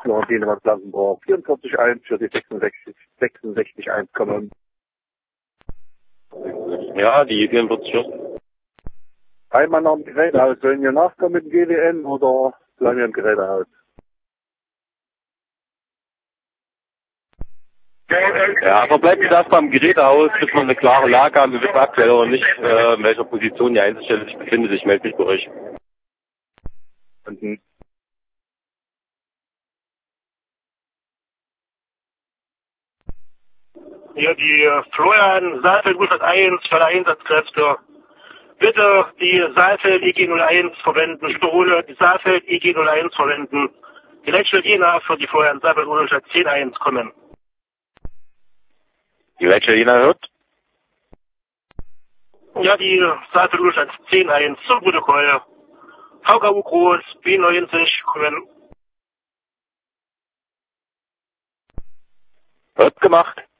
Florentine Van Klassenbrock, 44-1 für die 66-1 kommen. Ja, die 44. Einmal nach dem Gerätehaus. Sollen wir nachkommen mit dem GWN oder bleiben wir im Gerätehaus? Ja, verbleibt das beim Gerätehaus, bis wir eine klare Lage haben. Wir wissen aktuell auch nicht, in welcher Position die Einzelstelle sich befindet. Ich melde mich bei euch. Hier die Florian Saalfeld 101 für Einsatzkräfte. Bitte die Saalfeld IG 01 verwenden. Ich wiederhole, die Saalfeld IG 01 verwenden. Die Leitstelle für die Florian Saalfeld 10-1 kommen. Die Leitstelle hört? Ja, die Saalfeld 10-1 zum Protokoll. VKU Groß, B90 kommen. Wird gemacht.